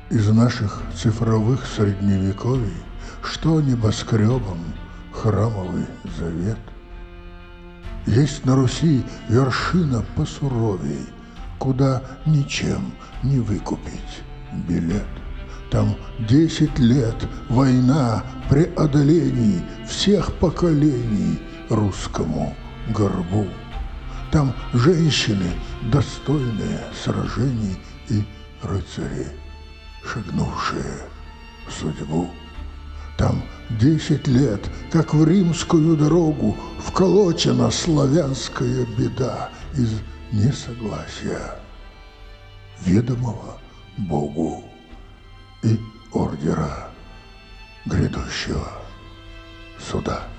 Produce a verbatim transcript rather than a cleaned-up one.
Из наших цифровых средневековий что небоскребом храмовый завет? Есть на Руси вершина посуровей, куда ничем не выкупить билет. Там десять лет война преодолений всех поколений русскому горбу. Там женщины, достойные сражений, и рыцари, шагнувшие в судьбу. Там десять лет, как в римскую дорогу, вколочена славянская беда из несогласия ведомого Богу и ордера грядущего суда.